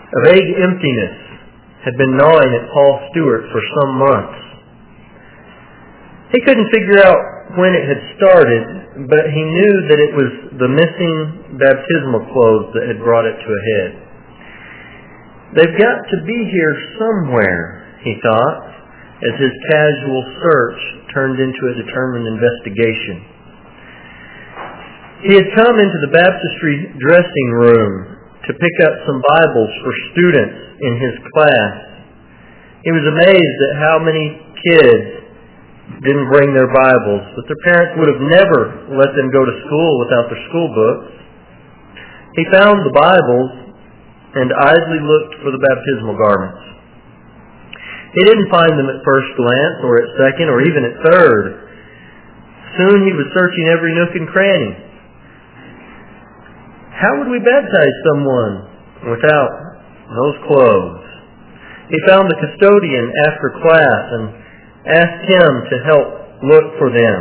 A vague emptiness had been gnawing at Paul Stewart for some months. He couldn't figure out when it had started, but he knew that it was the missing baptismal clothes that had brought it to a head. They've got to be here somewhere, he thought, as his casual search turned into a determined investigation. He had come into the baptistry dressing room to pick up some Bibles for students in his class. He was amazed at how many kids didn't bring their Bibles, but their parents would have never let them go to school without their school books. He found the Bibles and idly looked for the baptismal garments. He didn't find them at first glance, or at second, or even at third. Soon he was searching every nook and cranny. How would we baptize someone without those clothes? He found the custodian after class and asked him to help look for them.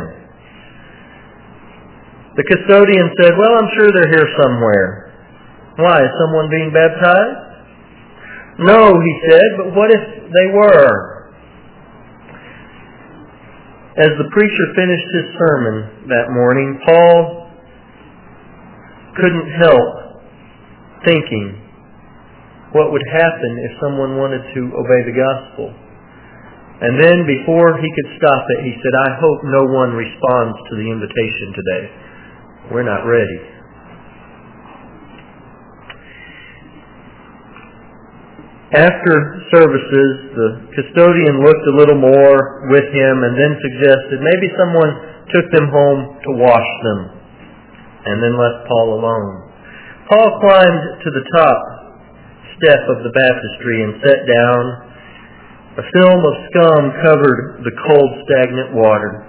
The custodian said, "Well, I'm sure they're here somewhere." "Why, is someone being baptized?" "No," he said, "but what if they were?" As the preacher finished his sermon that morning, Paul couldn't help thinking what would happen if someone wanted to obey the gospel. And then before he could stop it, he said, "I hope no one responds to the invitation today. We're not ready." After services, the custodian looked a little more with him and then suggested maybe someone took them home to wash them, and then left Paul alone. Paul climbed to the top step of the baptistry and sat down. A film of scum covered the cold, stagnant water.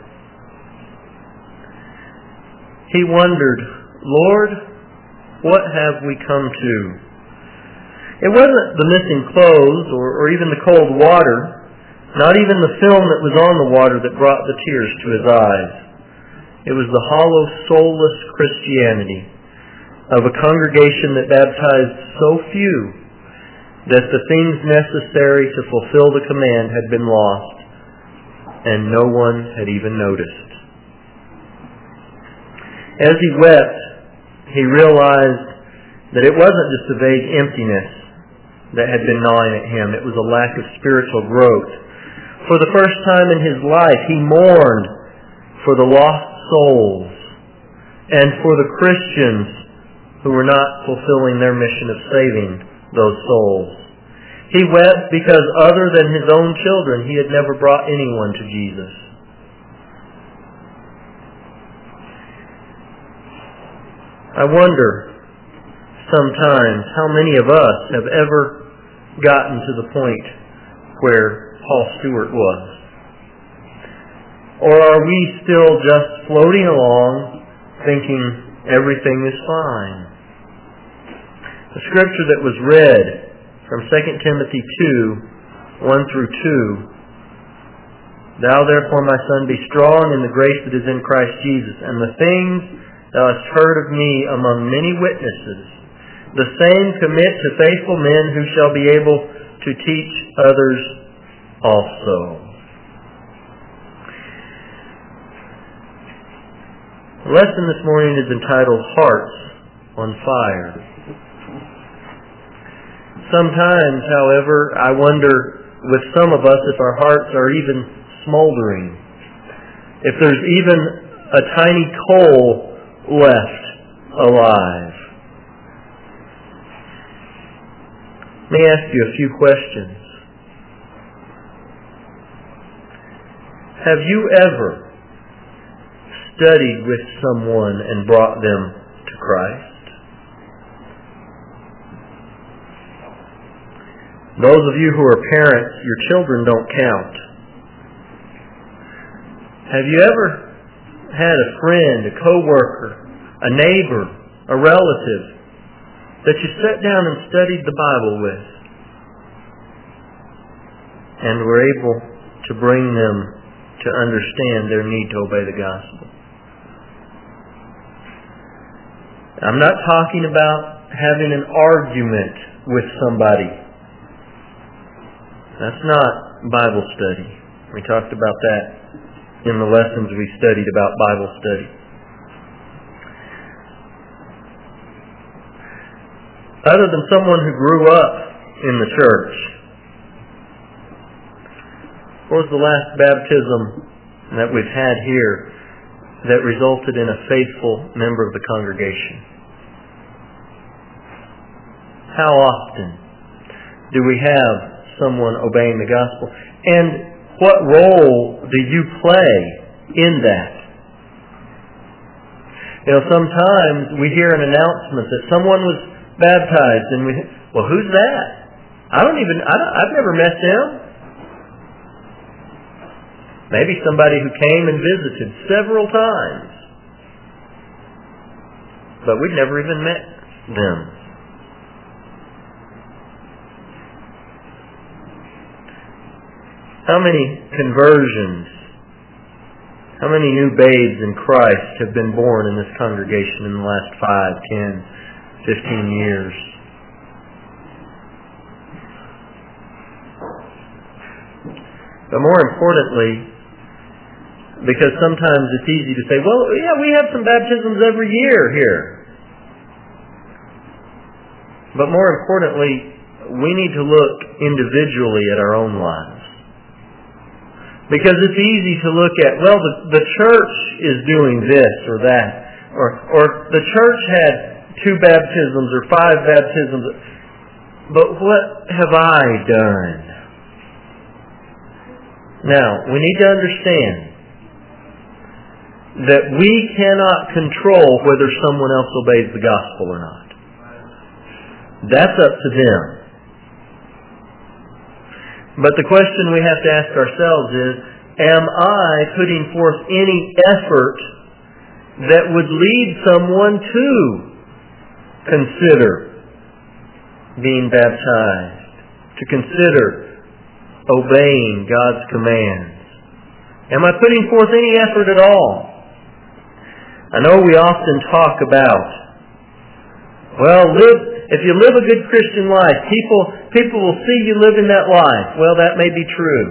He wondered, "Lord, what have we come to?" It wasn't the missing clothes or even the cold water, not even the film that was on the water that brought the tears to his eyes. It was the hollow, soulless Christianity of a congregation that baptized so few that the things necessary to fulfill the command had been lost, and no one had even noticed. As he wept, he realized that it wasn't just a vague emptiness that had been gnawing at him. It was a lack of spiritual growth. For the first time in his life, he mourned for the lost souls and for the Christians who were not fulfilling their mission of saving those souls. He wept because other than his own children, he had never brought anyone to Jesus. I wonder sometimes how many of us have ever gotten to the point where Paul Stewart was. Or are we still just floating along thinking everything is fine? The scripture that was read from 2 Timothy 2, 1 through 2, "Thou therefore, my son, be strong in the grace that is in Christ Jesus, and the things thou hast heard of me among many witnesses, the same commit to faithful men who shall be able to teach others also." The lesson this morning is entitled Hearts on Fire. Sometimes, however, I wonder with some of us if our hearts are even smoldering, if there's even a tiny coal left alive. Let me ask you a few questions. Have you ever studied with someone and brought them to Christ? Those of you who are parents, your children don't count. Have you ever had a friend, a coworker, a neighbor, a relative that you sat down and studied the Bible with and were able to bring them to understand their need to obey the gospel? I'm not talking about having an argument with somebody. That's not Bible study. We talked about that in the lessons we studied about Bible study. Other than someone who grew up in the church, what was the last baptism that we've had here that resulted in a faithful member of the congregation? How often do we have someone obeying the gospel? And what role do you play in that? Sometimes we hear an announcement that someone was baptized and well, who's that? I've never met them. Maybe somebody who came and visited several times, but we've never even met them. How many conversions, how many new babes in Christ have been born in this congregation in the last 5, 10, 15 years? But more importantly, because sometimes it's easy to say, well, yeah, we have some baptisms every year here. But more importantly, we need to look individually at our own lives. Because it's easy to look at, well, the church is doing this or that. Or the church had 2 baptisms or 5 baptisms. But what have I done? Now, we need to understand that we cannot control whether someone else obeys the gospel or not. That's up to them. But the question we have to ask ourselves is, am I putting forth any effort that would lead someone to consider being baptized, to consider obeying God's commands? Am I putting forth any effort at all? I know we often talk about, if you live a good Christian life, people will see you living that life. Well, that may be true.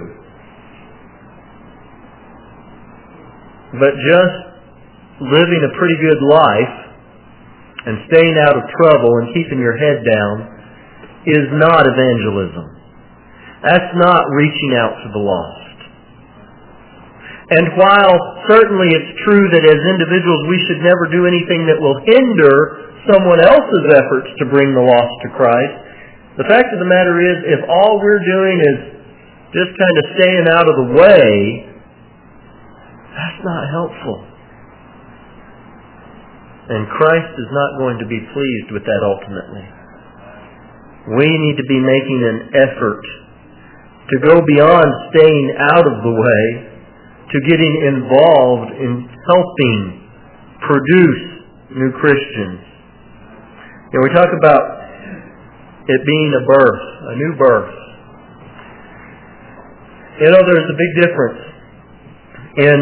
But just living a pretty good life and staying out of trouble and keeping your head down is not evangelism. That's not reaching out to the lost. And while certainly it's true that as individuals we should never do anything that will hinder someone else's efforts to bring the lost to Christ, the fact of the matter is, if all we're doing is just kind of staying out of the way, that's not helpful. And Christ is not going to be pleased with that ultimately. We need to be making an effort to go beyond staying out of the way to getting involved in helping produce new Christians. We talk about it being a birth, a new birth. There's a big difference in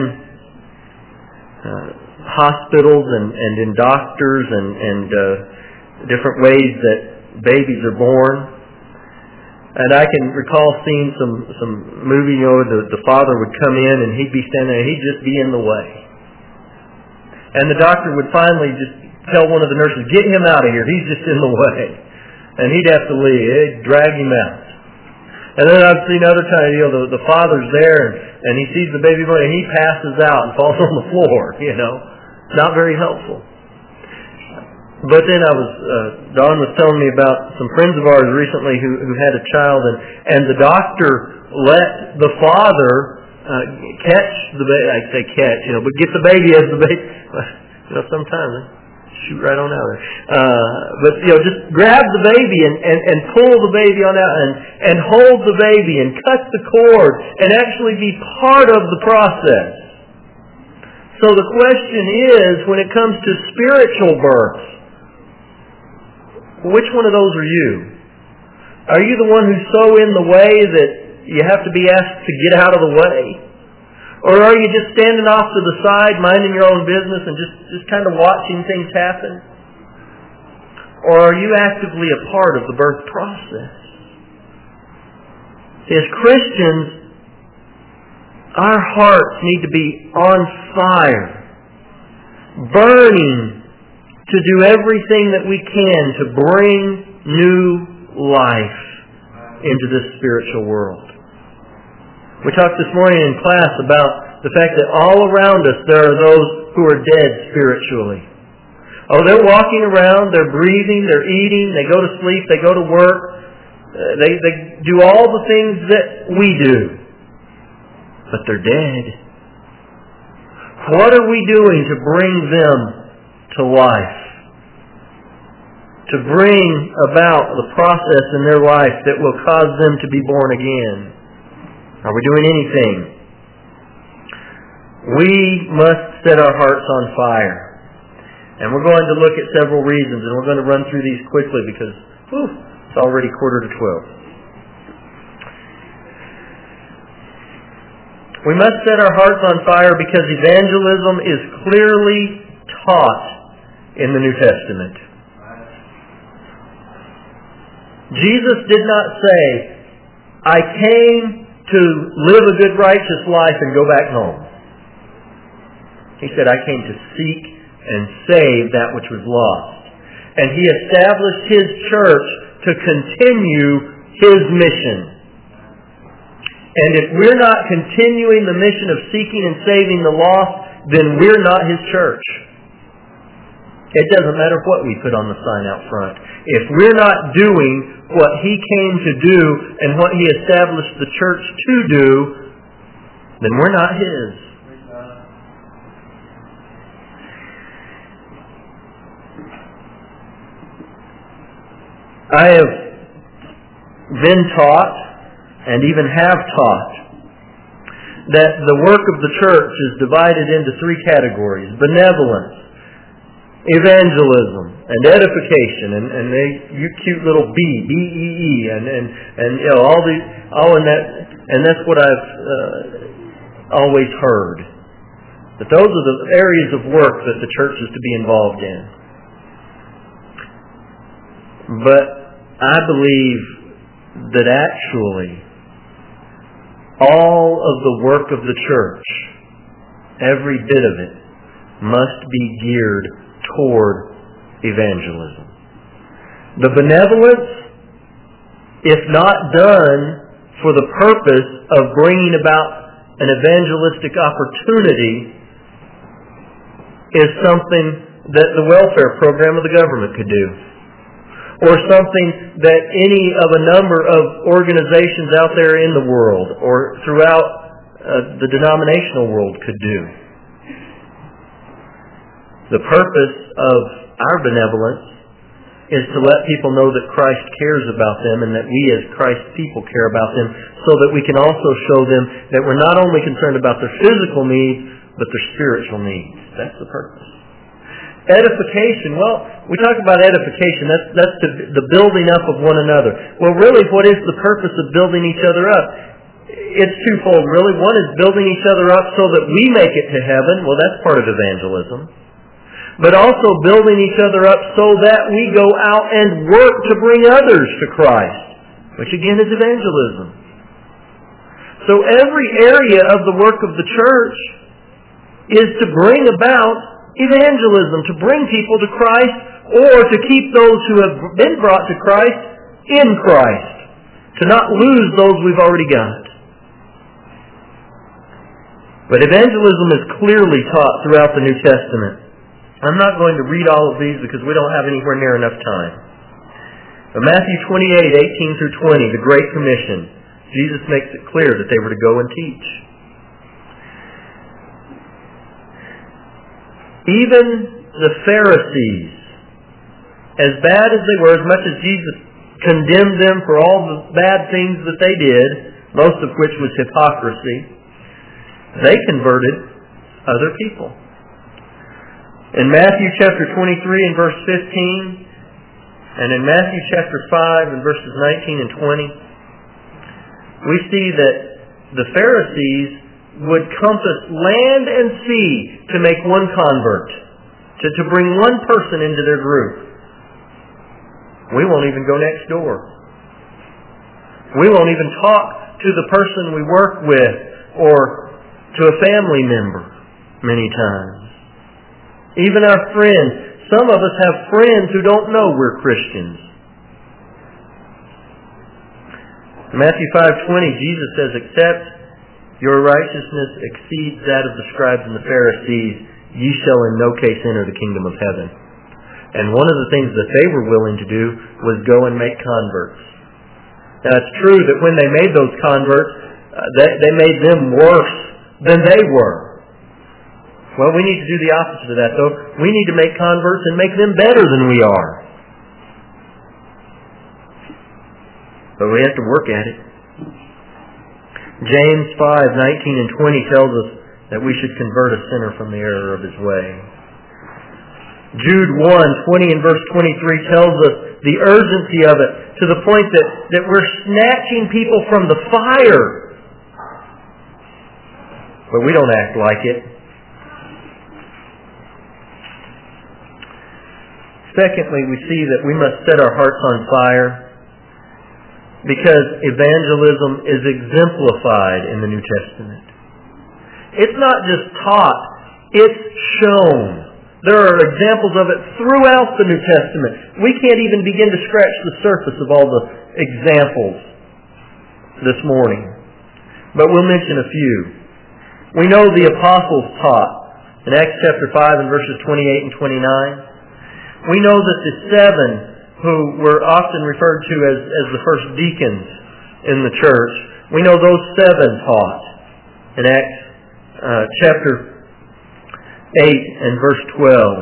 hospitals and in doctors and different ways that babies are born. And I can recall seeing some movie, the father would come in and he'd be standing there, he'd just be in the way. And the doctor would finally just tell one of the nurses, get him out of here, he's just in the way. And he'd have to leave, he'd drag him out. And then I've seen other times, the father's there and he sees the baby born and he passes out and falls on the floor, Not very helpful. But then Don was telling me about some friends of ours recently who had a child and the doctor let the father catch the baby, I say catch, but get the baby as the baby, sometimes shoot right on out there. But just grab the baby and pull the baby on out and hold the baby and cut the cord and actually be part of the process. So the question is, when it comes to spiritual births, which one of those are you? Are you the one who's so in the way that you have to be asked to get out of the way? Or are you just standing off to the side, minding your own business and just kind of watching things happen? Or are you actively a part of the birth process? See, as Christians, our hearts need to be on fire, burning to do everything that we can to bring new life into this spiritual world. We talked this morning in class about the fact that all around us there are those who are dead spiritually. Oh, they're walking around, they're breathing, they're eating, they go to sleep, they go to work, they do all the things that we do. But they're dead. What are we doing to bring them to life? To bring about the process in their life that will cause them to be born again? Are we doing anything? We must set our hearts on fire. And we're going to look at several reasons, and we're going to run through these quickly because it's already 11:45. We must set our hearts on fire because evangelism is clearly taught in the New Testament. Jesus did not say, I came to live a good, righteous life and go back home. He said, I came to seek and save that which was lost. And He established His church to continue His mission. And if we're not continuing the mission of seeking and saving the lost, then we're not His church. It doesn't matter what we put on the sign out front. If we're not doing what He came to do and what He established the church to do, then we're not His. I have been taught, and even have taught, that the work of the church is divided into three categories: benevolence, evangelism, and edification, and you cute little B-E-E, and you know all in that, and that's what I've always heard. That those are the areas of work that the church is to be involved in. But I believe that actually all of the work of the church, every bit of it, must be geared toward evangelism. The benevolence, if not done for the purpose of bringing about an evangelistic opportunity, is something that the welfare program of the government could do. Or something that any of a number of organizations out there in the world or throughout the denominational world could do. The purpose of our benevolence is to let people know that Christ cares about them and that we as Christ's people care about them, so that we can also show them that we're not only concerned about their physical needs, but their spiritual needs. That's the purpose. Edification, well, we talk about edification, that's the building up of one another. Well, really, what is the purpose of building each other up? It's twofold, really. One is building each other up so that we make it to heaven. Well, that's part of evangelism. But also building each other up so that we go out and work to bring others to Christ, which again is evangelism. So every area of the work of the church is to bring about evangelism, to bring people to Christ, or to keep those who have been brought to Christ in Christ, to not lose those we've already got. But evangelism is clearly taught throughout the New Testament. I'm not going to read all of these because we don't have anywhere near enough time. But Matthew 28:18 through 20, the Great Commission, Jesus makes it clear that they were to go and teach. Even the Pharisees, as bad as they were, as much as Jesus condemned them for all the bad things that they did, most of which was hypocrisy, they converted other people. In Matthew chapter 23 and verse 15, and in Matthew chapter 5 and verses 19 and 20, we see that the Pharisees would compass land and sea to make one convert, to bring one person into their group. We won't even go next door. We won't even talk to the person we work with or to a family member many times. Even our friends. Some of us have friends who don't know we're Christians. In Matthew 5:20, Jesus says, "Except your righteousness exceeds that of the scribes and the Pharisees, ye shall in no case enter the kingdom of heaven." And one of the things that they were willing to do was go and make converts. Now it's true that when they made those converts, they made them worse than they were. Well, we need to do the opposite of that, though. We need to make converts and make them better than we are. But we have to work at it. James 5:19 and 20 tells us that we should convert a sinner from the error of his way. Jude 1:20 and verse 23 tells us the urgency of it, to the point that we're snatching people from the fire. But we don't act like it. Secondly, we see that we must set our hearts on fire because evangelism is exemplified in the New Testament. It's not just taught, it's shown. There are examples of it throughout the New Testament. We can't even begin to scratch the surface of all the examples this morning. But we'll mention a few. We know the apostles taught in Acts chapter 5 and verses 28 and 29. We know that the 7 who were often referred to as the first deacons in the church, we know those 7 taught in Acts chapter 8 and verse 12.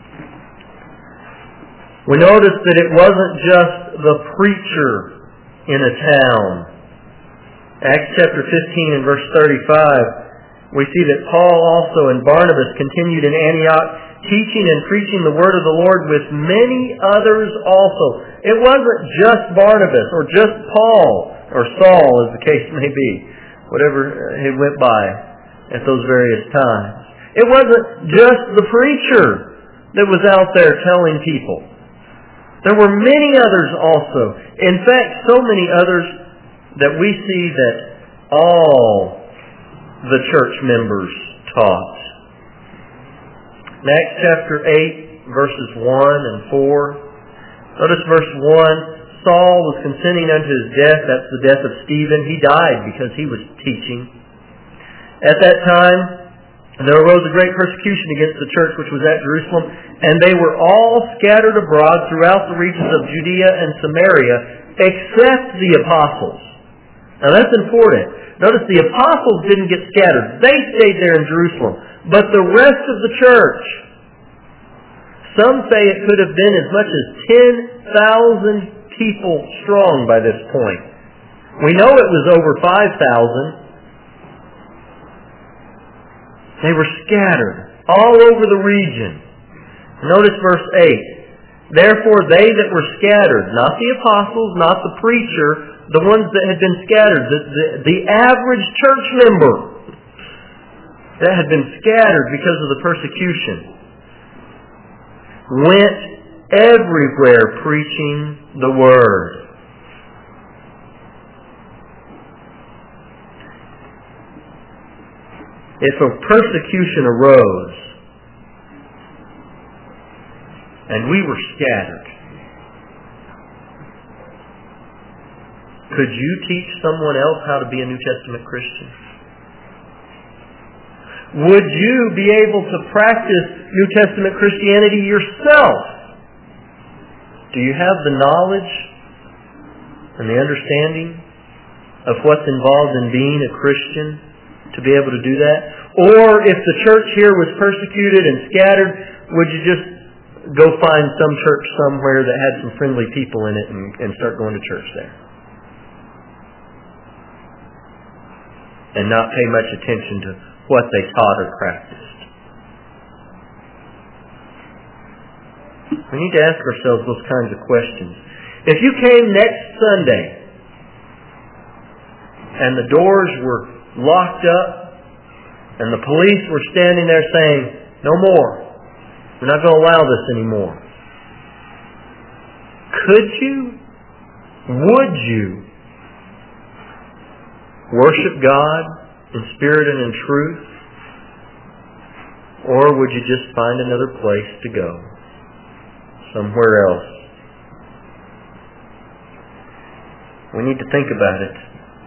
We notice that it wasn't just the preacher in a town. Acts chapter 15 and verse 35, we see that Paul also and Barnabas continued in Antioch, teaching and preaching the word of the Lord with many others also. It wasn't just Barnabas or just Paul or Saul, as the case may be, whatever he went by at those various times. It wasn't just the preacher that was out there telling people. There were many others also. In fact, so many others that we see that all the church members taught. In Acts chapter 8, verses 1 and 4. Notice verse 1. Saul was consenting unto his death. That's the death of Stephen. He died because he was teaching. At that time, there arose a great persecution against the church which was at Jerusalem, and they were all scattered abroad throughout the regions of Judea and Samaria, except the apostles. Now that's important. Notice the apostles didn't get scattered. They stayed there in Jerusalem. But the rest of the church, some say it could have been as much as 10,000 people strong by this point. We know it was over 5,000. They were scattered all over the region. Notice verse 8. Therefore they that were scattered, not the apostles, not the preacher, the ones that had been scattered, the average church member that had been scattered because of the persecution, went everywhere preaching the word. If a persecution arose and we were scattered, could you teach someone else how to be a New Testament Christian? Would you be able to practice New Testament Christianity yourself? Do you have the knowledge and the understanding of what's involved in being a Christian to be able to do that? Or if the church here was persecuted and scattered, would you just go find some church somewhere that had some friendly people in it and start going to church there? And not pay much attention to what they taught or practiced. We need to ask ourselves those kinds of questions. If you came next Sunday and the doors were locked up and the police were standing there saying, "No more. We're not going to allow this anymore." Could you? Would you worship God in spirit and in truth? Or would you just find another place to go? Somewhere else? We need to think about it.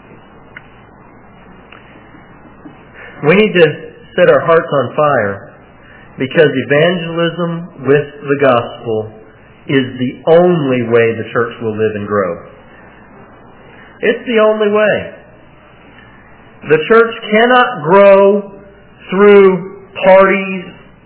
We need to set our hearts on fire, because evangelism with the gospel is the only way the church will live and grow. It's the only way. The church cannot grow through parties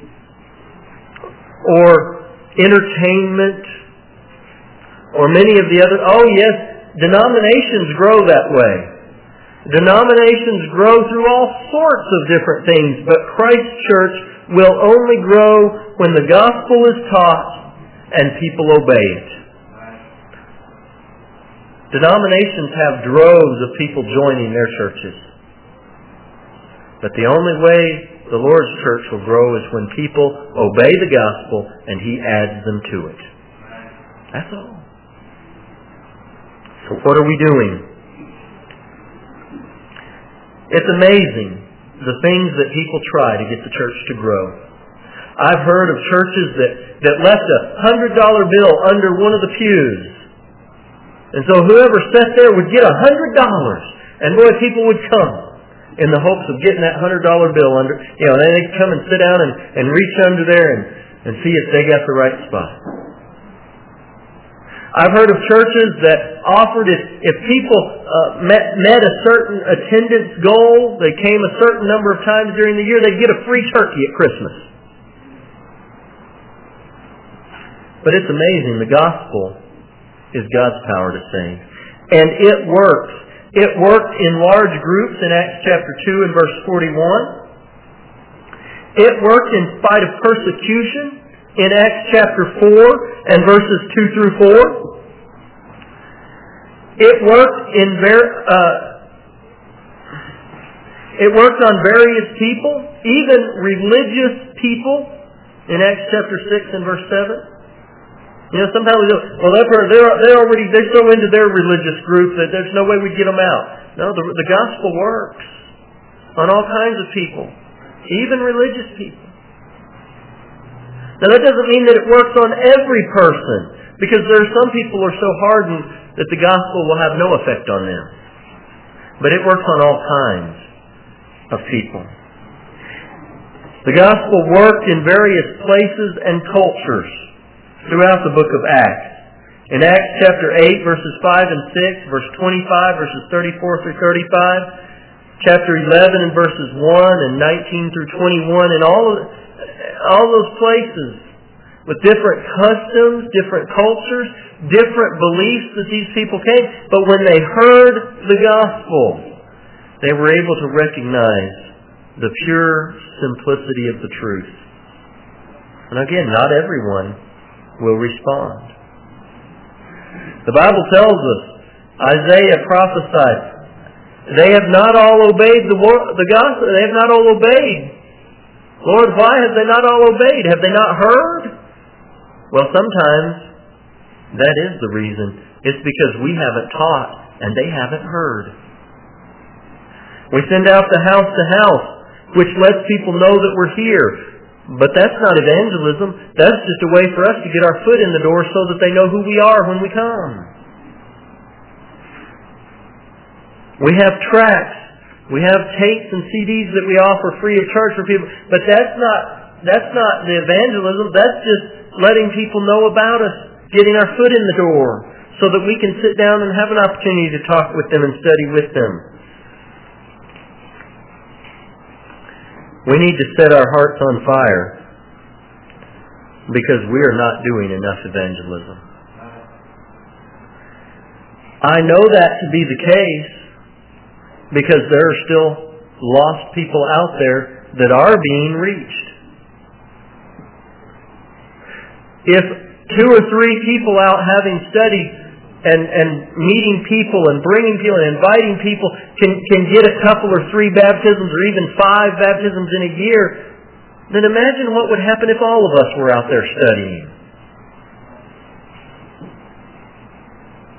or entertainment or many of the other... Oh yes, denominations grow that way. Denominations grow through all sorts of different things, but Christ's church will only grow when the gospel is taught and people obey it. Denominations have droves of people joining their churches. But the only way the Lord's church will grow is when people obey the gospel and He adds them to it. That's all. So what are we doing? It's amazing the things that people try to get the church to grow. I've heard of churches that left $100 bill under one of the pews. And so whoever sat there would get $100. And boy, people would come in the hopes of getting that $100 bill under. You know, and they'd come and sit down and reach under there and see if they got the right spot. I've heard of churches that offered if people met a certain attendance goal, they came a certain number of times during the year, they'd get a free turkey at Christmas. But it's amazing. The gospel is God's power to save. And it works. It worked in large groups in Acts chapter 2 and verse 41. It worked in spite of persecution in Acts chapter 4 and verses 2 through 4. It worked on various people, even religious people, in Acts chapter 6 and verse 7. You know, sometimes we go, well, they're so into their religious group that there's no way we'd get them out. No, the gospel works on all kinds of people, even religious people. Now that doesn't mean that it works on every person, because there are some people who are so hardened that the gospel will have no effect on them. But it works on all kinds of people. The gospel worked in various places and cultures throughout the book of Acts. In Acts chapter 8, verses 5 and 6, verse 25, verses 34 through 35, chapter 11 and verses 1 and 19 through 21, and all those places with different customs, different cultures, different beliefs that these people came. But when they heard the gospel, they were able to recognize the pure simplicity of the truth. And again, not everyone will respond. The Bible tells us, Isaiah prophesied, they have not all obeyed the gospel. They have not all obeyed. Lord, why have they not all obeyed? Have they not heard? Well, sometimes that is the reason. It's because we haven't taught and they haven't heard. We send out the house, which lets people know that we're here. But that's not evangelism. That's just a way for us to get our foot in the door so that they know who we are when we come. We have tracts. We have tapes and CDs that we offer free of charge for people. But that's not the evangelism. That's just letting people know about us, getting our foot in the door so that we can sit down and have an opportunity to talk with them and study with them. We need to set our hearts on fire because we are not doing enough evangelism. I know that to be the case because there are still lost people out there that are being reached. If 2 or 3 people out having studied and meeting people and bringing people and inviting people can get a couple or 3 baptisms or even 5 baptisms in a year, then imagine what would happen if all of us were out there studying.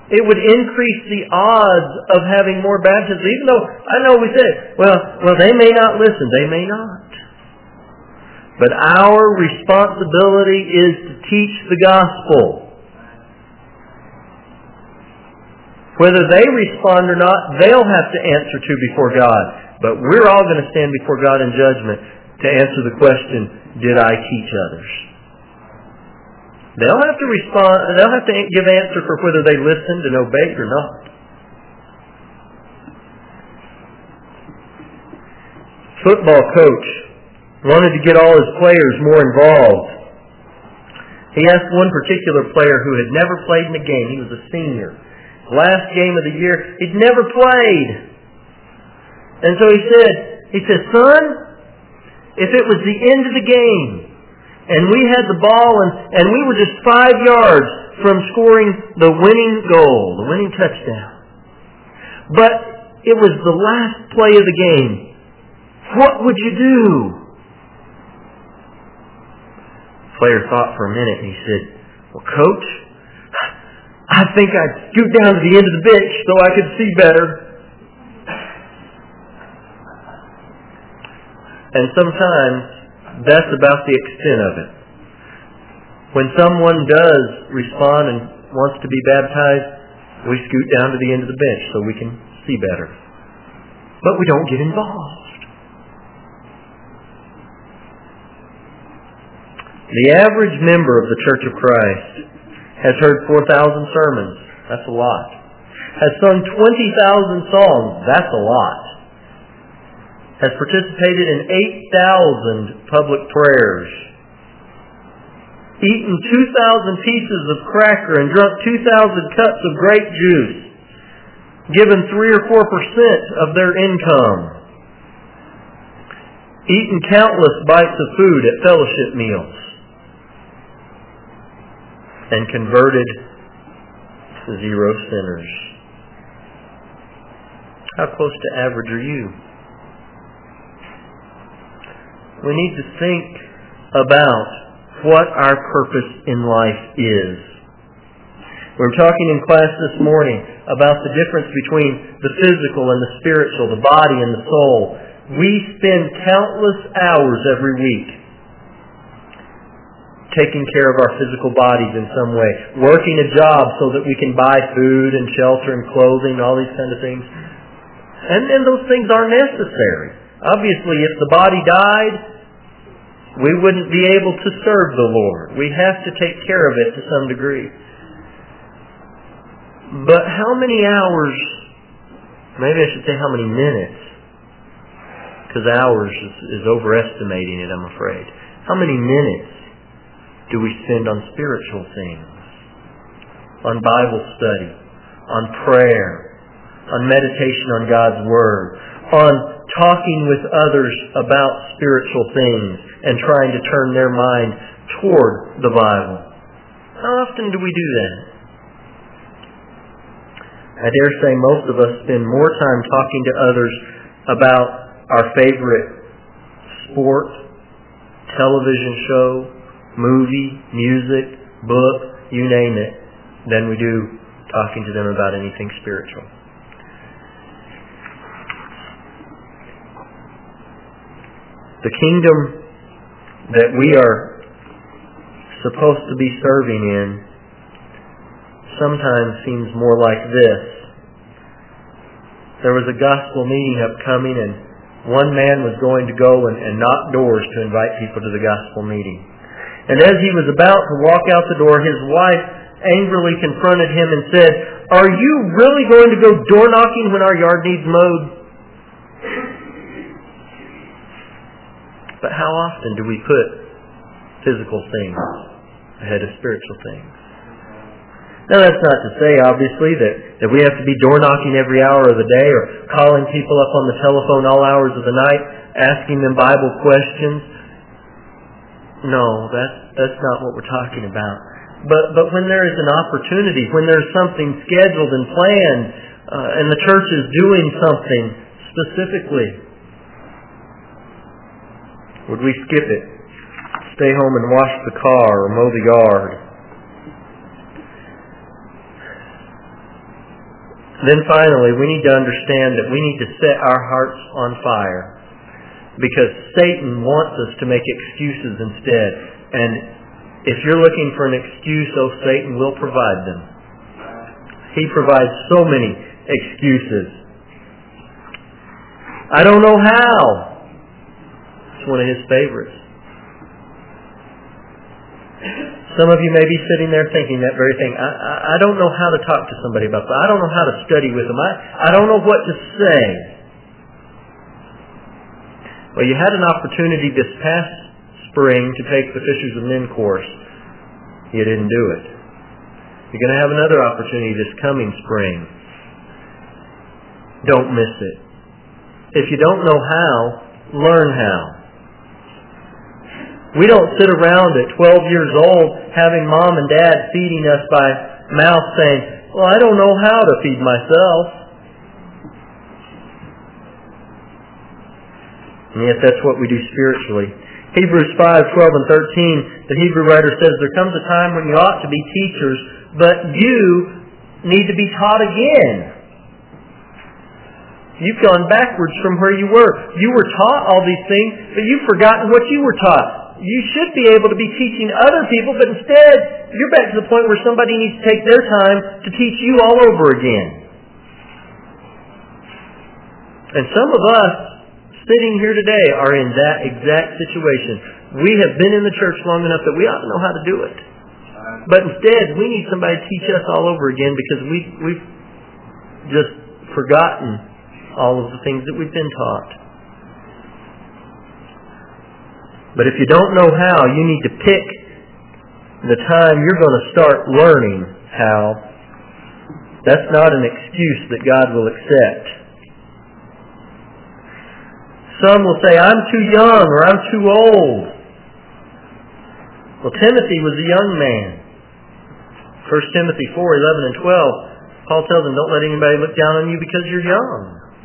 It would increase the odds of having more baptisms. Even though I know we say, well, they may not listen. They may not. But our responsibility is to teach the gospel. Whether they respond or not, they'll have to answer to before God. But we're all going to stand before God in judgment to answer the question, did I teach others? They'll have to respond, they'll have to give answer for whether they listened and obeyed or not. Football coach wanted to get all his players more involved. He asked one particular player who had never played in a game. He was a senior. Last game of the year, he'd never played. And so he said, son, if it was the end of the game, and we had the ball, and we were just 5 yards from scoring the winning goal, the winning touchdown. But it was the last play of the game. What would you do? The player thought for a minute, and he said, well, Coach, I think I'd scoot down to the end of the bench so I could see better. And sometimes that's about the extent of it. When someone does respond and wants to be baptized, we scoot down to the end of the bench so we can see better. But we don't get involved. The average member of the Church of Christ has heard 4,000 sermons. That's a lot. Has sung 20,000 songs. That's a lot. Has participated in 8,000 public prayers, eaten 2,000 pieces of cracker and drunk 2,000 cups of grape juice, given 3 or 4% of their income, eaten countless bites of food at fellowship meals, and converted 0 sinners. How close to average are you? We need to think about what our purpose in life is. We were talking in class this morning about the difference between the physical and the spiritual, the body and the soul. We spend countless hours every week taking care of our physical bodies in some way, working a job so that we can buy food and shelter and clothing and all these kind of things. And those things are necessary. Obviously, if the body died, we wouldn't be able to serve the Lord. We have to take care of it to some degree. But how many hours, maybe I should say how many minutes, because hours is overestimating it, I'm afraid. How many minutes do we spend on spiritual things? On Bible study, on prayer, on meditation on God's Word, on talking with others about spiritual things and trying to turn their mind toward the Bible. How often do we do that? I dare say most of us spend more time talking to others about our favorite sport, television show, movie, music, book, you name it, than we do talking to them about anything spiritual. The kingdom that we are supposed to be serving in sometimes seems more like this. There was a gospel meeting upcoming, and one man was going to go and knock doors to invite people to the gospel meeting. And as he was about to walk out the door, his wife angrily confronted him and said, "Are you really going to go door knocking when our yard needs mowed?" But how often do we put physical things ahead of spiritual things? Now that's not to say, obviously, that we have to be door knocking every hour of the day or calling people up on the telephone all hours of the night, asking them Bible questions. No, that's not what we're talking about. But when there is an opportunity, when there's something scheduled and planned, and the church is doing something specifically, would we skip it? Stay home and wash the car or mow the yard? Then finally, we need to understand that we need to set our hearts on fire, because Satan wants us to make excuses instead. And if you're looking for an excuse, Satan will provide them. He provides so many excuses. I don't know how. It's one of his favorites. Some of you may be sitting there thinking that very thing. I don't know how to talk to somebody about that. I don't know how to study with them. I don't know what to say. Well, you had an opportunity this past spring to take the Fishers of Men course. You didn't do it. You're going to have another opportunity this coming spring. Don't miss it. If you don't know how, learn how. We don't sit around at 12 years old having mom and dad feeding us by mouth saying, well, I don't know how to feed myself. And yet that's what we do spiritually. Hebrews 5:12 and 13, the Hebrew writer says, there comes a time when you ought to be teachers, but you need to be taught again. You've gone backwards from where you were. You were taught all these things, but you've forgotten what you were taught. You should be able to be teaching other people, but instead, you're back to the point where somebody needs to take their time to teach you all over again. And some of us sitting here today are in that exact situation. We have been in the church long enough that we ought to know how to do it. But instead, we need somebody to teach us all over again because we've just forgotten all of the things that we've been taught. But if you don't know how, you need to pick the time you're going to start learning how. That's not an excuse that God will accept. Some will say, I'm too young or I'm too old. Well, Timothy was a young man. 1 Timothy 4:11 and 12, Paul tells him, don't let anybody look down on you because you're young.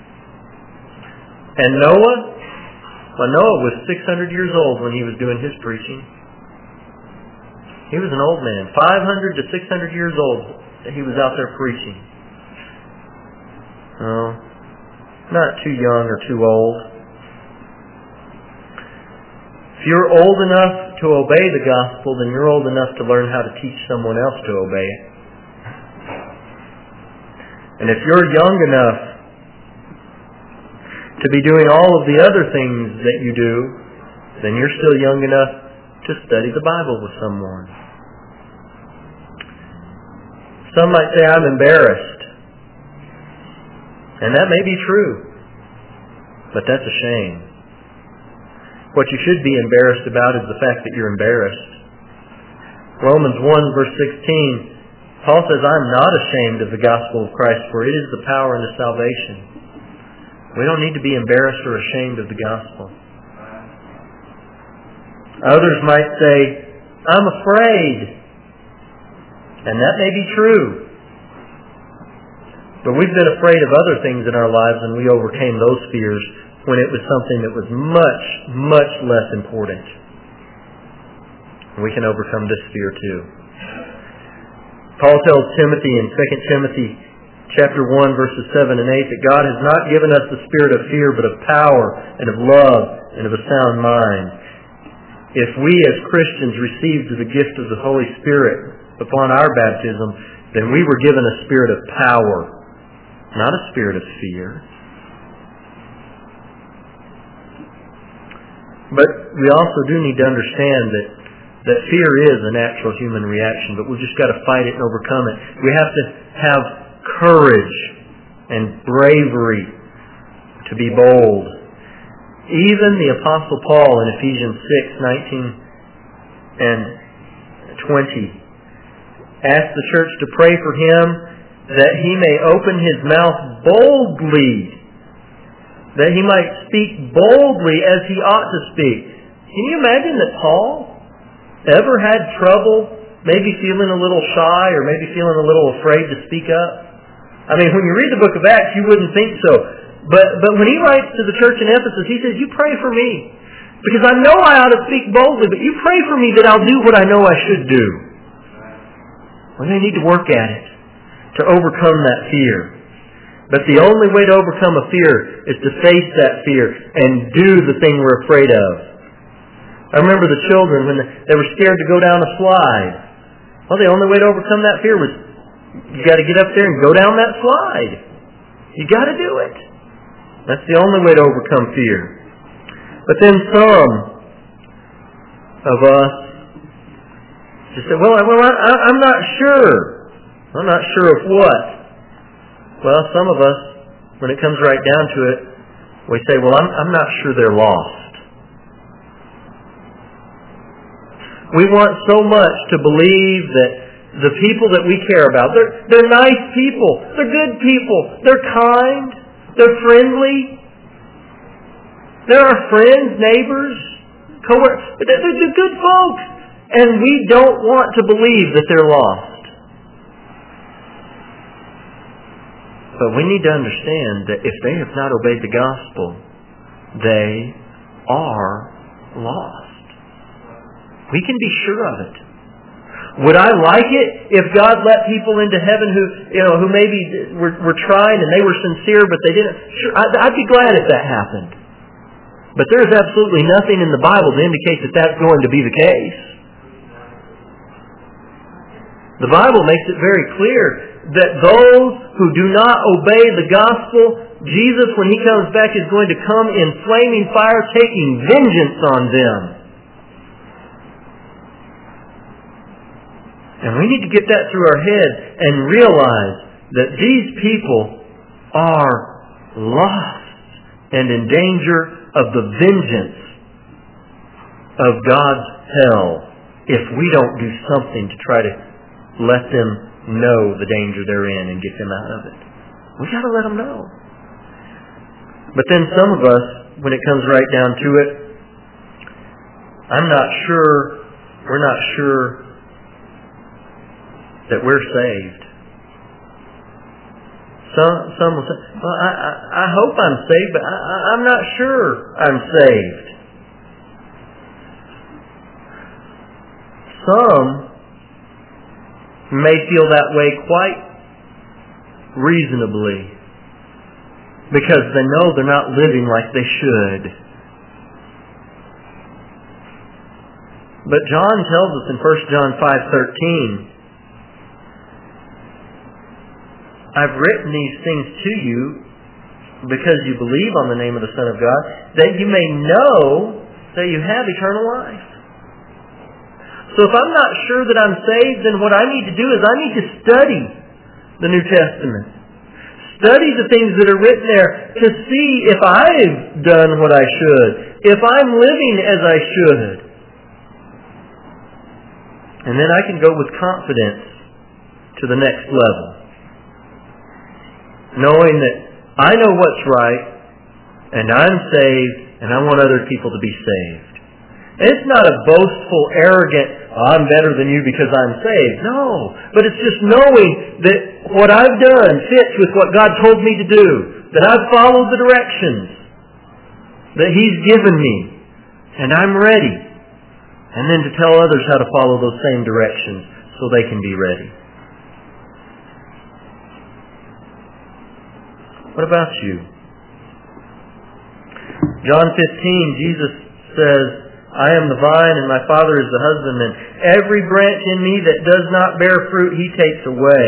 And Noah? Well, Noah was 600 years old when he was doing his preaching. He was an old man. 500 to 600 years old he was out there preaching. Oh, not too young or too old. If you're old enough to obey the gospel, then you're old enough to learn how to teach someone else to obey it. And if you're young enough to be doing all of the other things that you do, then you're still young enough to study the Bible with someone. Some might say, I'm embarrassed. And that may be true. But that's a shame. What you should be embarrassed about is the fact that you're embarrassed. Romans 1 verse 16, Paul says, I'm not ashamed of the gospel of Christ, for it is the power unto salvation. We don't need to be embarrassed or ashamed of the gospel. Others might say, I'm afraid. And that may be true. But we've been afraid of other things in our lives and we overcame those fears when it was something that was much, much less important. And we can overcome this fear too. Paul tells Timothy in 2 Timothy Chapter 1, verses 7 and 8, that God has not given us the spirit of fear, but of power and of love and of a sound mind. If we as Christians received the gift of the Holy Spirit upon our baptism, then we were given a spirit of power, not a spirit of fear. But we also do need to understand that fear is a natural human reaction, but we've just got to fight it and overcome it. We have to have courage and bravery to be bold. Even the Apostle Paul in Ephesians 6:19 and 20 asked the church to pray for him that he may open his mouth boldly, that he might speak boldly as he ought to speak. Can you imagine that Paul ever had trouble, maybe feeling a little shy or maybe feeling a little afraid to speak up? I mean, when you read the book of Acts, you wouldn't think so. But when he writes to the church in Ephesus, he says, you pray for me. Because I know I ought to speak boldly, but you pray for me that I'll do what I know I should do. Well, they need to work at it to overcome that fear. But the only way to overcome a fear is to face that fear and do the thing we're afraid of. I remember the children when they were scared to go down a slide. Well, the only way to overcome that fear was you got to get up there and go down that slide. You got to do it. That's the only way to overcome fear. But then some of us just say, well, I'm not sure. I'm not sure of what. Well, some of us, when it comes right down to it, we say, well, I'm not sure they're lost. We want so much to believe that the people that we care about, they're nice people, they're good people, they're kind, they're friendly, they're our friends, neighbors, co-workers, they're good folks, and we don't want to believe that they're lost. But we need to understand that if they have not obeyed the gospel, they are lost. We can be sure of it. Would I like it if God let people into heaven who maybe were trying and they were sincere but they didn't? Sure, I'd be glad if that happened. But there's absolutely nothing in the Bible to indicate that that's going to be the case. The Bible makes it very clear that those who do not obey the gospel, Jesus, when He comes back, is going to come in flaming fire, taking vengeance on them. And we need to get that through our head and realize that these people are lost and in danger of the vengeance of God's hell if we don't do something to try to let them know the danger they're in and get them out of it. We got to let them know. But then some of us, when it comes right down to it, we're not sure that we're saved. Some will say, well, I hope I'm saved, but I'm not sure I'm saved. Some may feel that way quite reasonably because they know they're not living like they should. But John tells us in 1 John 5:13, I've written these things to you because you believe on the name of the Son of God, that you may know that you have eternal life. So if I'm not sure that I'm saved, then what I need to do is I need to study the New Testament. Study the things that are written there to see if I've done what I should, if I'm living as I should. And then I can go with confidence to the next level, knowing that I know what's right, and I'm saved, and I want other people to be saved. And it's not a boastful, arrogant, I'm better than you because I'm saved. No, but it's just knowing that what I've done fits with what God told me to do, that I've followed the directions that He's given me, and I'm ready. And then to tell others how to follow those same directions so they can be ready. What about you? John 15, Jesus says, I am the vine and my Father is the husbandman. Every branch in me that does not bear fruit, He takes away.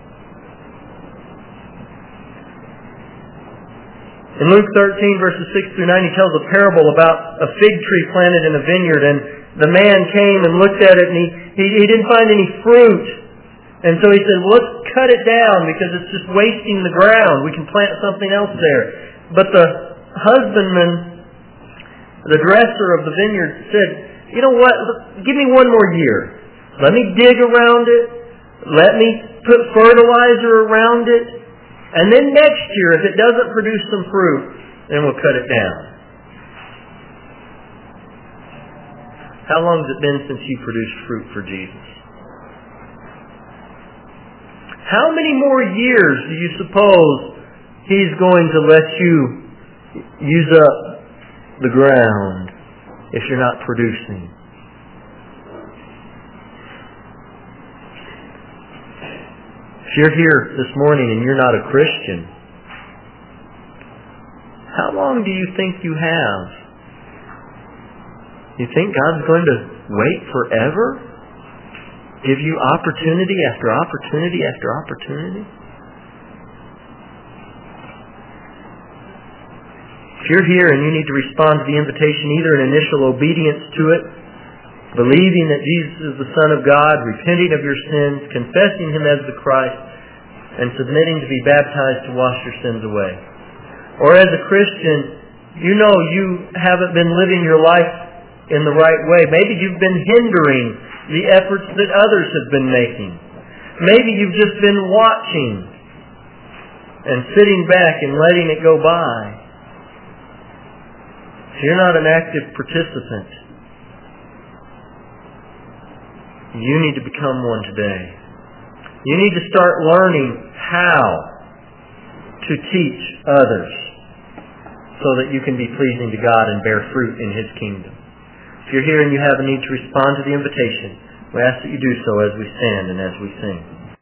In Luke 13, verses 6 through 9, He tells a parable about a fig tree planted in a vineyard, and the man came and looked at it, and he didn't find any fruit. And so he said, well, let's cut it down because it's just wasting the ground. We can plant something else there. But the husbandman, the dresser of the vineyard, said, you know what, give me one more year. Let me dig around it. Let me put fertilizer around it. And then next year, if it doesn't produce some fruit, then we'll cut it down. How long has it been since you produced fruit for Jesus? How many more years do you suppose He's going to let you use up the ground if you're not producing? If you're here this morning and you're not a Christian, How long do you think you have? You think God's going to wait forever? Give you opportunity after opportunity after opportunity? If you're here and you need to respond to the invitation, either in initial obedience to it, believing that Jesus is the Son of God, repenting of your sins, confessing Him as the Christ, and submitting to be baptized to wash your sins away. Or as a Christian, you know you haven't been living your life in the right way. Maybe you've been hindering the efforts that others have been making. Maybe you've just been watching and sitting back and letting it go by. So you're not an active participant. You need to become one today. You need to start learning how to teach others so that you can be pleasing to God and bear fruit in His kingdom. If you're here and you have a need to respond to the invitation, we ask that you do so as we stand and as we sing.